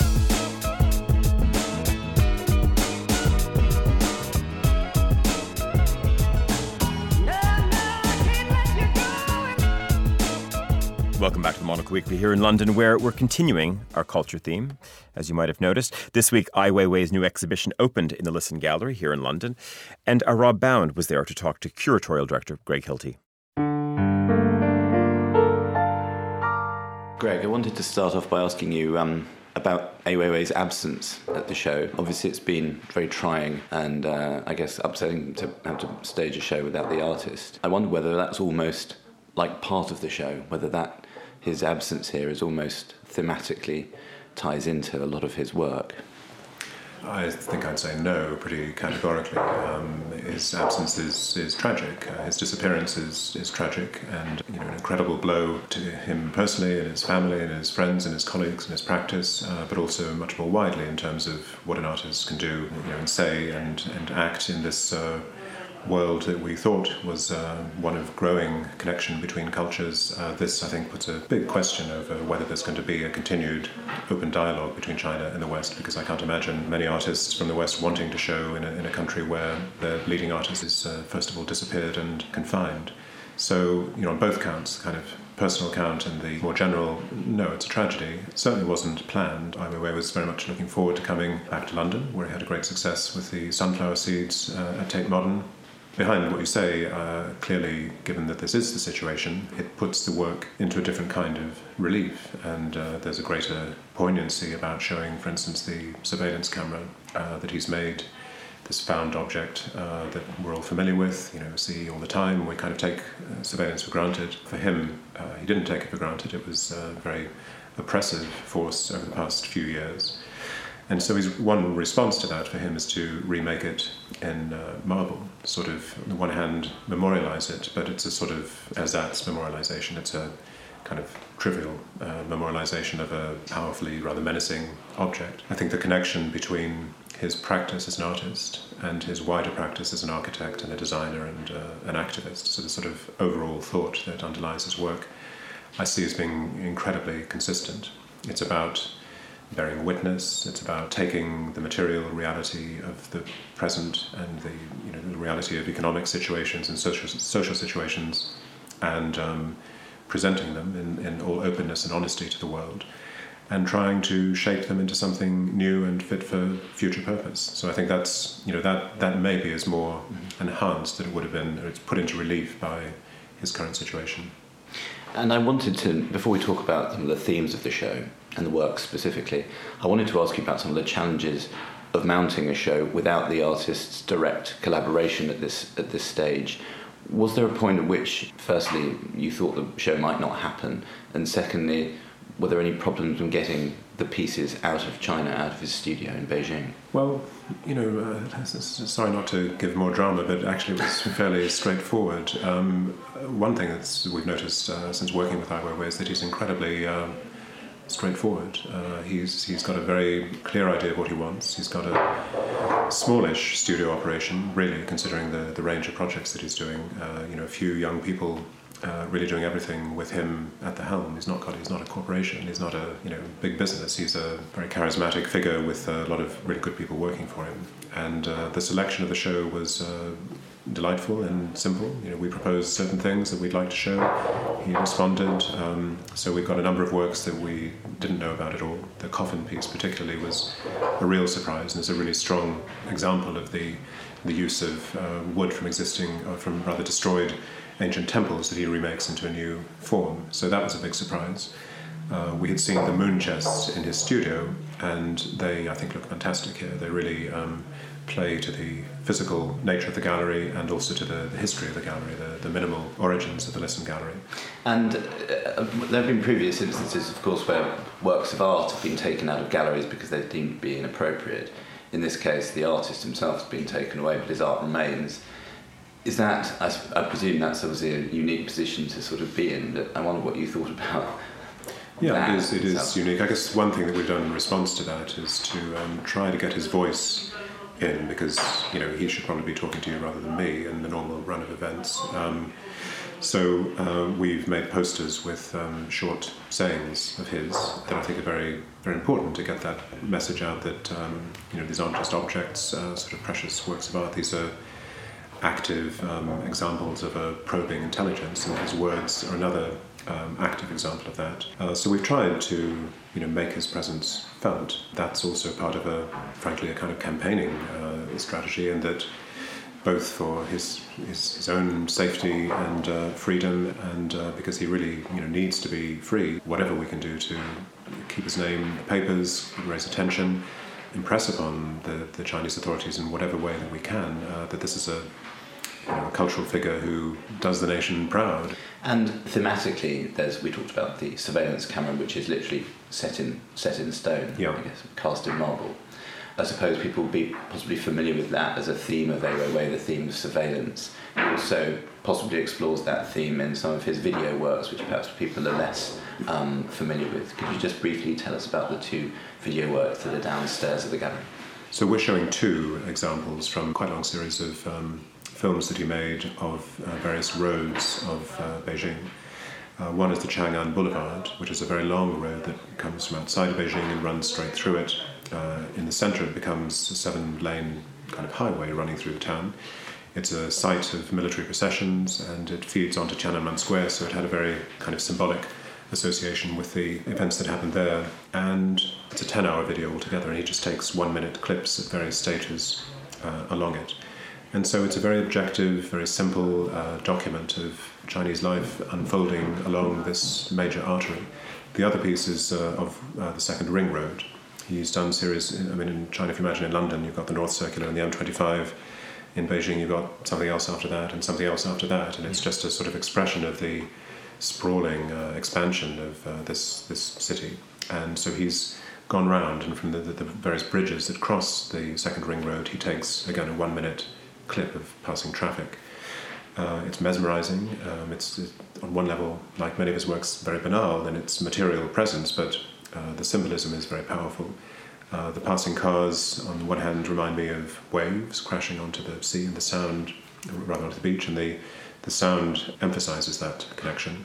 Welcome back to the Monaco Weekly here in London, where we're continuing our culture theme, as you might have noticed. This week, Ai Weiwei's new exhibition opened in the Listen Gallery here in London, and uh, Rob Bound was there to talk to curatorial director Greg Hilty. Greg, I wanted to start off by asking you um, about Ai Weiwei's absence at the show. Obviously, it's been very trying and uh, I guess upsetting to have to stage a show without the artist. I wonder whether that's almost like part of the show, whether that his absence here is almost thematically ties into a lot of his work. I think I'd say no, pretty categorically. Um, his absence is, is tragic. Uh, his disappearance is, is tragic, and you know, an incredible blow to him personally, and his family, and his friends, and his colleagues, and his practice, uh, but also much more widely in terms of what an artist can do, you know, and say and, and act in this uh, world that we thought was uh, one of growing connection between cultures. Uh, this, I think, puts a big question over whether there's going to be a continued open dialogue between China and the West, because I can't imagine many artists from the West wanting to show in a, in a country where their leading artist is, uh, first of all, disappeared and confined. So, you know, on both counts, kind of personal count and the more general, no, it's a tragedy. It certainly wasn't planned. Ai Weiwei was very much looking forward to coming back to London, where he had a great success with the sunflower seeds uh, at Tate Modern. behind what you say, uh, clearly, given that this is the situation, it puts the work into a different kind of relief, and uh, there's a greater poignancy about showing, for instance, the surveillance camera uh, that he's made, this found object uh, that we're all familiar with, you know, see all the time. We kind of take uh, surveillance for granted. For him, uh, he didn't take it for granted. It was a very oppressive force over the past few years. And so his one response to that for him is to remake it in uh, marble, sort of, on the one hand, memorialize it, but it's a sort of ersatz memorialization. It's a kind of trivial uh, memorialization of a powerfully, rather menacing object. I think the connection between his practice as an artist and his wider practice as an architect and a designer and uh, an activist, so the sort of overall thought that underlies his work, I see as being incredibly consistent. It's about bearing witness. It's about taking the material reality of the present and the, you know, the reality of economic situations and social social situations, and um, presenting them in, in all openness and honesty to the world, and trying to shape them into something new and fit for future purpose. So I think that's, you know, that that maybe is more enhanced than it would have been, or it's put into relief by his current situation. And I wanted to, before we talk about some of the themes of the show and the work specifically, I wanted to ask you about some of the challenges of mounting a show without the artist's direct collaboration at this at this stage. Was there a point at which, firstly, you thought the show might not happen, and secondly, were there any problems in getting the pieces out of China, out of his studio in Beijing? Well, you know, uh, sorry not to give more drama, but actually it was fairly straightforward. Um, one thing that we've noticed uh, since working with Ai Weiwei is that he's incredibly uh, straightforward. Uh, he's he's got a very clear idea of what he wants. He's got a smallish studio operation, really, considering the, the range of projects that he's doing. Uh, you know, a few young people uh, really doing everything with him at the helm. He's not got, he's not a corporation. He's not a you know big business. He's a very charismatic figure with a lot of really good people working for him. And uh, the selection of the show was uh, delightful and simple. You know, we proposed certain things that we'd like to show. He responded. Um, so we've got a number of works that we didn't know about at all. The coffin piece, particularly, was a real surprise, and it's a really strong example of the the use of uh, wood from existing, or from rather destroyed ancient temples that he remakes into a new form. So that was a big surprise. Uh, we had seen the moon chests in his studio, and they, I think, look fantastic here. They really um, play to the physical nature of the gallery and also to the, the history of the gallery, the, the minimal origins of the Lisson Gallery. And uh, there have been previous instances, of course, where works of art have been taken out of galleries because they're deemed to be inappropriate. In this case, the artist himself has been taken away, but his art remains. Is that, I, I presume that's obviously a unique position to sort of be in, but I wonder what you thought about Yeah, that it is, it is itself. unique. I guess one thing that we've done in response to that is to um, try to get his voice in, because, you know, he should probably be talking to you rather than me in the normal run of events. Um, so uh, we've made posters with um, short sayings of his that I think are very, very important to get that message out that, um, you know, these aren't just objects, uh, sort of precious works of art. These are active um, examples of a probing intelligence, and his words are another um, active example of that. Uh, so we've tried to, you know, make his presence felt. That's also part of a, frankly, a kind of campaigning uh, strategy, and that both for his his, his own safety and uh, freedom, and uh, because he really, you know, needs to be free. Whatever we can do to keep his name in the papers, raise attention, impress upon the, the Chinese authorities in whatever way that we can, uh, that this is a, you know, a cultural figure who does the nation proud. And thematically, there's we talked about the surveillance camera, which is literally set in set in stone, Yeah. I guess, cast in marble. I suppose people will be possibly familiar with that as a theme of Ai Weiwei, the theme of surveillance. He also possibly explores that theme in some of his video works, which perhaps people are less um, familiar with. Could you just briefly tell us about the two video works that are downstairs at the gallery? So we're showing two examples from quite a long series of um, films that he made of uh, various roads of uh, Beijing. Uh, one is the Chang'an Boulevard, which is a very long road that comes from outside of Beijing and runs straight through it. Uh, in the centre it becomes a seven-lane kind of highway running through the town. It's a site of military processions, and it feeds onto Tiananmen Square, so it had a very kind of symbolic association with the events that happened there. And it's a ten-hour video altogether, and he just takes one-minute clips at various stages uh, along it. And so it's a very objective, very simple uh, document of Chinese life unfolding along this major artery. The other piece is uh, of uh, the second ring road. He's done series, I mean, in China, if you imagine in London, you've got the North Circular and the M twenty-five. In Beijing, you've got something else after that and something else after that. And it's just a sort of expression of the sprawling uh, expansion of uh, this, this city. And so he's gone round, and from the, the, the various bridges that cross the second ring road, he takes, again, a one-minute clip of passing traffic. Uh, it's mesmerising. Um, it's, it's, on one level, like many of his works, very banal in its material presence, but uh, the symbolism is very powerful. Uh, the passing cars, on one hand, remind me of waves crashing onto the sea, and the sound, rather onto the beach, and the, the sound emphasises that connection.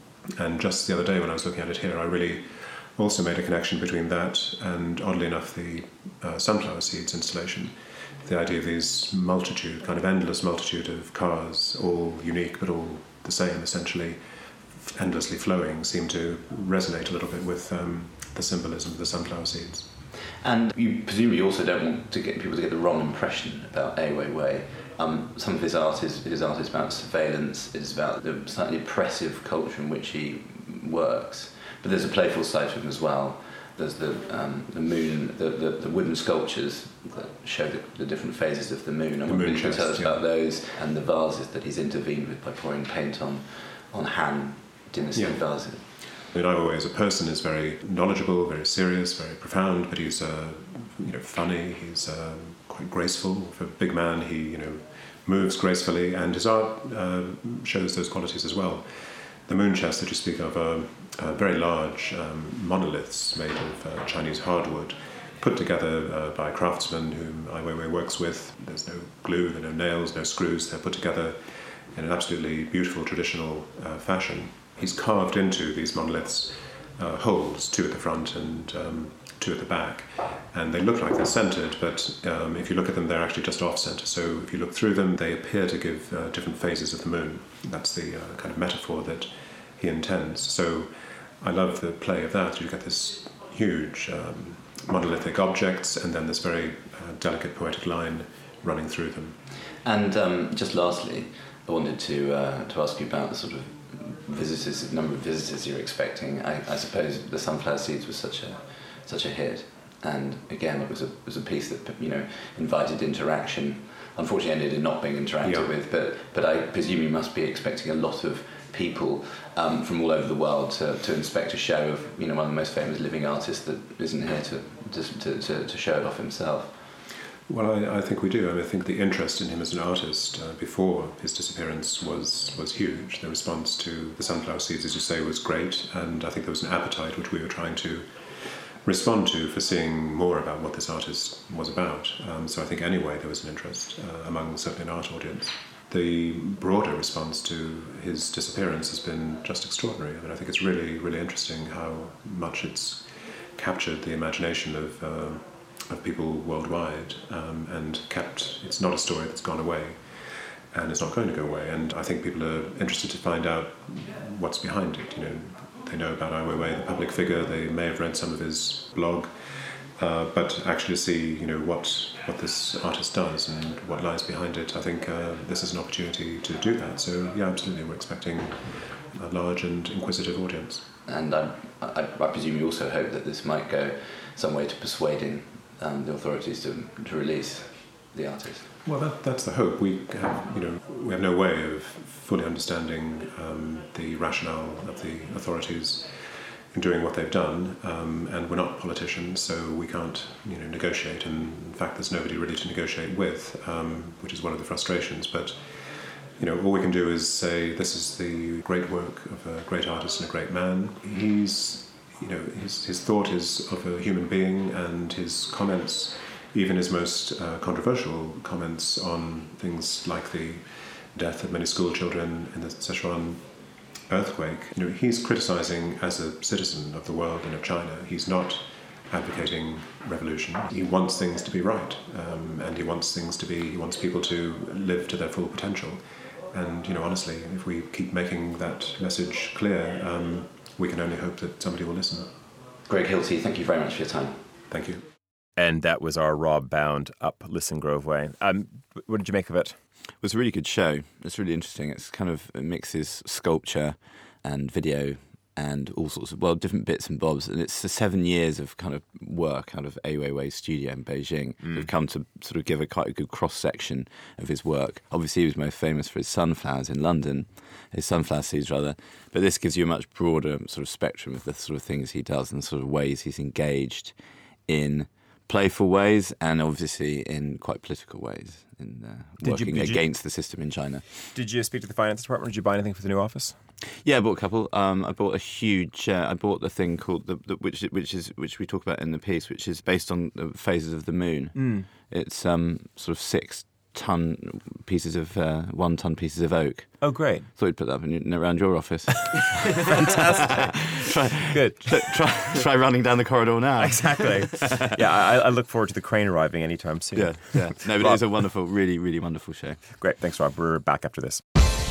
And just the other day, when I was looking at it here, I really also made a connection between that and, oddly enough, the uh, sunflower seeds installation. The idea of these multitude, kind of endless multitude of cars, all unique but all the same, essentially, endlessly flowing, seemed to resonate a little bit with um, the symbolism of the sunflower seeds. And you presumably also don't want to get people to get the wrong impression about Ai Weiwei. Um, some of his art is, his art is about surveillance, it's about the slightly oppressive culture in which he works. But there's a playful side to him as well. There's the um, the moon, the, the, the wooden sculptures that show the, the different phases of the moon. And what you can tell us yeah. about those, and the vases that he's intervened with by pouring paint on, on Han Dynasty yeah. vases. I mean, Ai Weiwei as a person is very knowledgeable, very serious, very profound, but he's uh, you know funny. He's uh, quite graceful. For a big man, he you know moves gracefully, and his art uh, shows those qualities as well. The moon chests that you speak of are uh, very large um, monoliths made of uh, Chinese hardwood, put together uh, by craftsmen whom Ai Weiwei works with. There's no glue, there are no nails, no screws. They're put together in an absolutely beautiful traditional uh, fashion. He's carved into these monoliths uh, holes, two at the front and um, two at the back, and they look like they're centered, but um, if you look at them, they're actually just off-center. So if you look through them, they appear to give uh, different phases of the moon. That's the uh, kind of metaphor that he intends. So I love the play of that. You get this huge um, monolithic objects, and then this very uh, delicate poetic line running through them. And um, just lastly, I wanted to uh, to ask you about the sort of visitors, the number of visitors you're expecting. I, I suppose the Sunflower Seeds was such a such a hit, and again, it was a it was a piece that you know invited interaction. Unfortunately, ended in not being interacted yeah. with, but but I presume you must be expecting a lot of people um, from all over the world to, to inspect a show of you know one of the most famous living artists that isn't here to to to, to show it off himself. Well, I, I think we do. I mean, I think the interest in him as an artist uh, before his disappearance was was huge. The response to the Sunflower Seeds, as you say, was great, and I think there was an appetite which we were trying to respond to for seeing more about what this artist was about. Um, so I think anyway there was an interest uh, among certainly an art audience. The broader response to his disappearance has been just extraordinary. I mean, I think it's really, really interesting how much it's captured the imagination of uh, of people worldwide, um, and kept. It's not a story that's gone away, and it's not going to go away. And I think people are interested to find out what's behind it. You know, they know about Ai Weiwei, the public figure. They may have read some of his blog, uh, but actually see, you know, what what this artist does and what lies behind it. I think uh, this is an opportunity to do that. So yeah, absolutely, we're expecting a large and inquisitive audience. And I, I, I presume you also hope that this might go some way to persuading um, the authorities to to release the artist. Well, that, that's the hope. We have, you know, we have no way of fully understanding um, the rationale of the authorities in doing what they've done, um, and we're not politicians, so we can't, you know, negotiate. And in fact, there's nobody really to negotiate with, um, which is one of the frustrations. But you know, all we can do is say this is the great work of a great artist and a great man. He's, you know, his his thought is of a human being, and his comments, even his most uh, controversial comments on things like the death of many school children in the Sichuan earthquake, you know, he's criticizing as a citizen of the world and of China. He's not advocating revolution. He wants things to be right, um, and he wants things to be, he wants people to live to their full potential. And, you know, honestly, if we keep making that message clear, um, we can only hope that somebody will listen. Greg Hilty, thank you very much for your time. Thank you. And that was our Rob Bound up Lisson Grove Way. Um, what did you make of it? It was a really good show. It's really interesting. It's kind of, it mixes sculpture and video and all sorts of, well, different bits and bobs. And it's seven years of kind of work out of Ai Weiwei's studio in Beijing. Mm. They've come to sort of give a quite a good cross-section of his work. Obviously, he was most famous for his sunflowers in London, his sunflower seeds, rather. But this gives you a much broader sort of spectrum of the sort of things he does and the sort of ways he's engaged in playful ways and obviously in quite political ways in uh, working you, against you, the system in China. Did you speak to the finance department? Did you buy anything for the new office? Yeah, I bought a couple. Um, I bought a huge. Uh, I bought the thing called the, the which which is which we talk about in the piece, which is based on the phases of the moon. Mm. It's um, sort of six ton pieces of uh, one ton pieces of oak. Oh, great! Thought you'd put that up in, around your office. Fantastic. try, Good. Try, try running down the corridor now. Exactly. Yeah, I, I look forward to the crane arriving anytime soon. Yeah, yeah. No, but Rob, it is a wonderful, really, really wonderful show. Great. Thanks, Rob. We're back after this.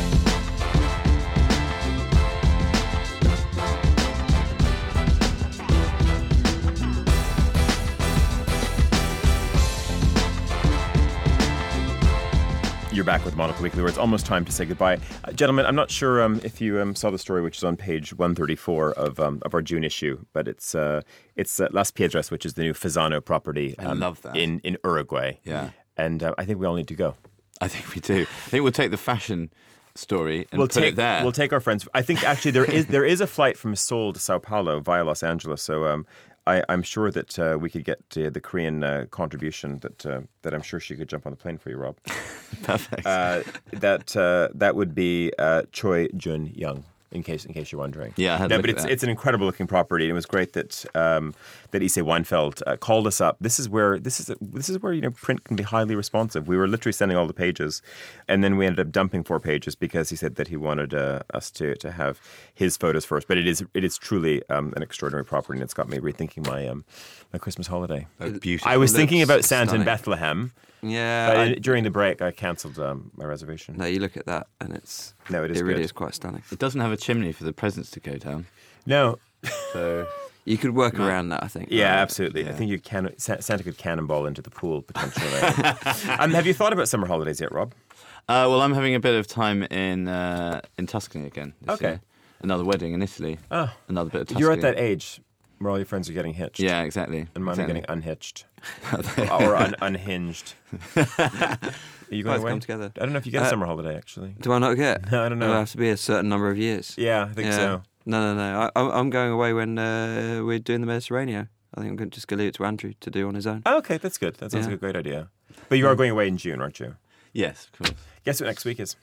You're back with Monocle Weekly, where it's almost time to say goodbye. Uh, gentlemen, I'm not sure um, if you um, saw the story, which is on page one thirty-four of um, of our June issue, but it's uh, it's uh, Las Piedras, which is the new Fasano property um, I love that. in, in Uruguay. Yeah. And uh, I think we all need to go. I think we do. I think we'll take the fashion story and we'll put take, it there. We'll take our friends. I think actually there is there is a flight from Seoul to Sao Paulo via Los Angeles, so um, I, I'm sure that uh, we could get uh, the Korean uh, contribution that uh, that I'm sure she could jump on the plane for you, Rob. Perfect. Uh, that uh, that would be uh, Choi Jun Young. In case, in case you're wondering, yeah, I had no, a look but at it's that. it's an incredible looking property. And it was great that um, that Issei Weinfeld uh, called us up. This is where this is this is where you know print can be highly responsive. We were literally sending all the pages, and then we ended up dumping four pages because he said that he wanted uh, us to to have his photos first. But it is it is truly um, an extraordinary property, and it's got me rethinking my um, my Christmas holiday. Oh, beautiful. I was thinking about stunning. Santa in Bethlehem. Yeah, but I, during the break, I cancelled um, my reservation. No, you look at that, and it's no, it is. It really good. is quite stunning. It doesn't have a chimney for the presents to go down. No, so you could work no. around that. I think. Yeah, right? absolutely. Yeah. I think you can. Santa could cannonball into the pool potentially. um, have you thought about summer holidays yet, Rob? Uh, well, I'm having a bit of time in uh, in Tuscany again. This Okay. year. Another wedding in Italy. Oh, another bit of Tuscany. You're at that age where all your friends are getting hitched. Yeah, exactly. And mine exactly. are getting unhitched. or un- unhinged. Are you going Both away? come together. I don't know if you get a Uh, summer holiday, actually. Do I not get? No, I don't know. It'll have to be a certain number of years. Yeah, I think yeah. so. No, no, no. I, I'm- I'm going away when uh, we're doing the Mediterranean. I think I'm going to just going to leave it to Andrew to do on his own. Oh, okay, that's good. That sounds Yeah. like a great idea. But you are going away in June, aren't you? Yes, of course. Guess what next week is?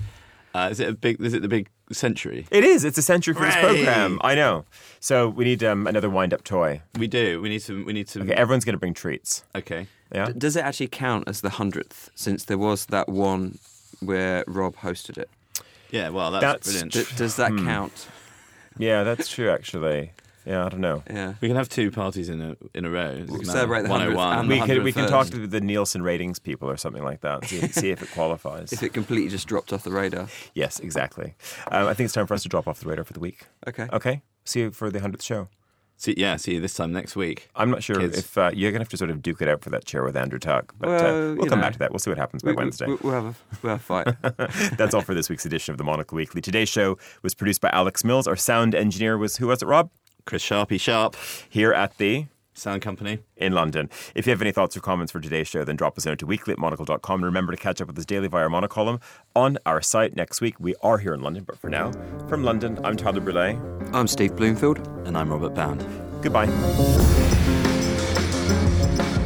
Uh, is it a big? Is it the big century? It is. It's a century for this Hooray! program. I know. So we need um, another wind-up toy. We do. We need some. We need some. Okay, everyone's going to bring treats. Okay. Yeah. D- Does it actually count as the hundredth? Since there was that one where Rob hosted it. Yeah. Well, that's, That's brilliant. D- does that Hmm. count? Yeah, that's true. Actually. Yeah, I don't know. Yeah. We can have two parties in a in a row. It We'll doesn't celebrate the matter. hundredth one oh one. and We the can we can hundredth talk to the Nielsen ratings people or something like that. See, see if it qualifies. If it completely just dropped off the radar. Yes, exactly. Um, I think it's time for us to drop off the radar for the week. Okay. Okay. See you for the hundredth show. See, yeah. See you this time next week. I'm not sure Kids. if uh, you're gonna have to sort of duke it out for that chair with Andrew Tuck, but Well, uh, you we'll come know. back to that. We'll see what happens by We- we- Wednesday. we- We'll have a we'll have a fight. That's all for this week's edition of the Monocle Weekly. Today's show was produced by Alex Mills. Our sound engineer was who was it, Rob? Chris Sharpie Sharp, Here at the Sound Company. in London. If you have any thoughts or comments for today's show, then drop us a note to weekly at monocle dot com. And remember to catch up with us daily via our monocolumn on our site next week. We are here in London, but for now, from London, I'm Tyler Brulé. I'm Steve Bloomfield. And I'm Robert Bound. Goodbye.